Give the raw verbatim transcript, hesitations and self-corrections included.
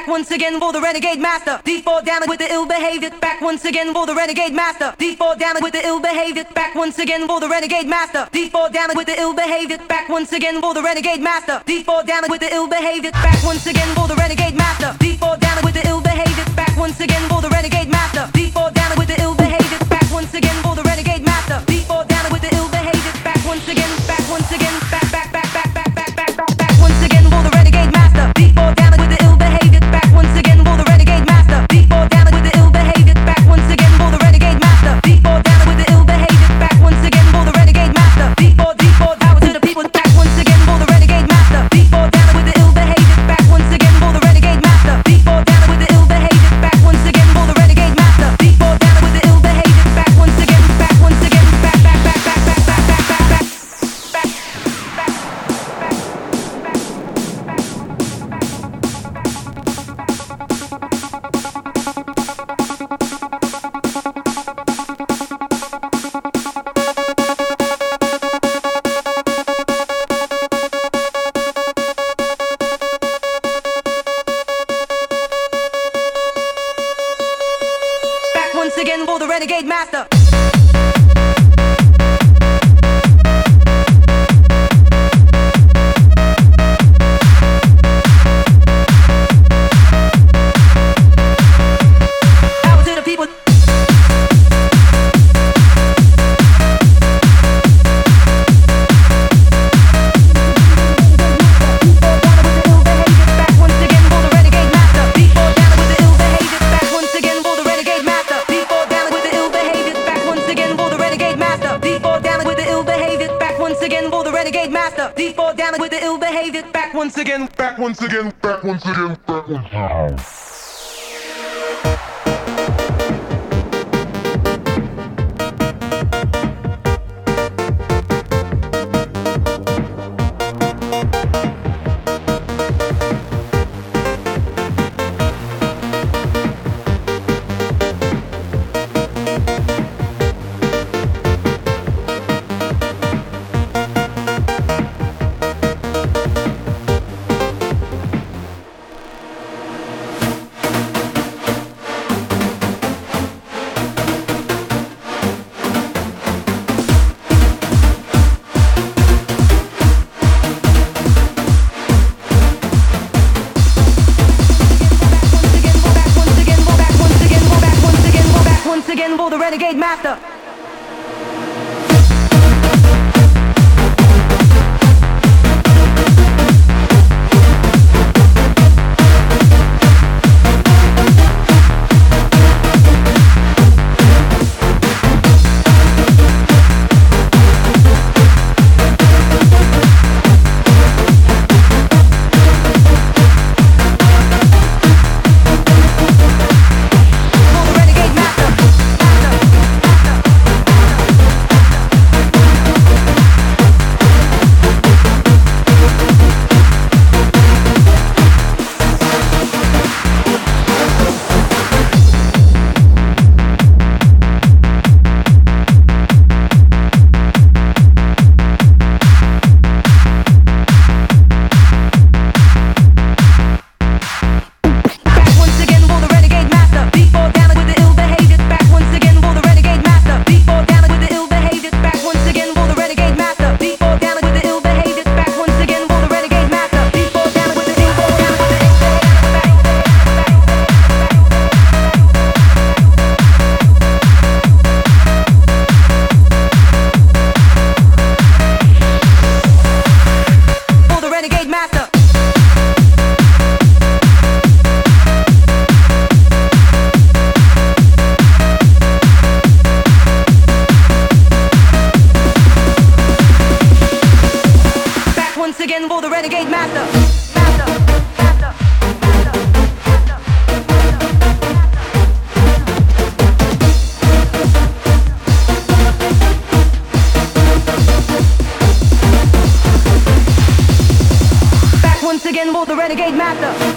Back once again for the renegade master. D four damage with the ill behavior. Back once again for the renegade master. D four damage with the ill behavior. Back once again for the renegade master. D four damage with the ill behavior. Back once again for the renegade master. D four damage with the ill behavior. Back once again for the renegade master. D four damage with the ill behavior. Back once again for the renegade master. D four damage with the ill behavior. Back once again for the renegade master. D four damage with the ill behavior. Back once again. Back once again. Back back back back back back back back back once again for the renegade master. D four damage with the ill behavior. Back once again for the renegade master. D four damage with the ill behavior. Back once again for the renegade master. D four damage with the ill behavior. Back once again for the renegade master. D four D four power to the people. Back once again for the renegade master. D four damage with the ill behavior. Back once again for the renegade master. D four damage with the ill behavior. Back once again for the renegade master. D four damage with the ill behavior. Back once again. Back once again. Back back back back back back back back back. Once again for the renegade master. Power to the people. D four damage with the ill behavior. Back once again. Back once again, back once again, back once again. Once again for the renegade master. Again for the renegade master. Master. Master. Back once again for the renegade master.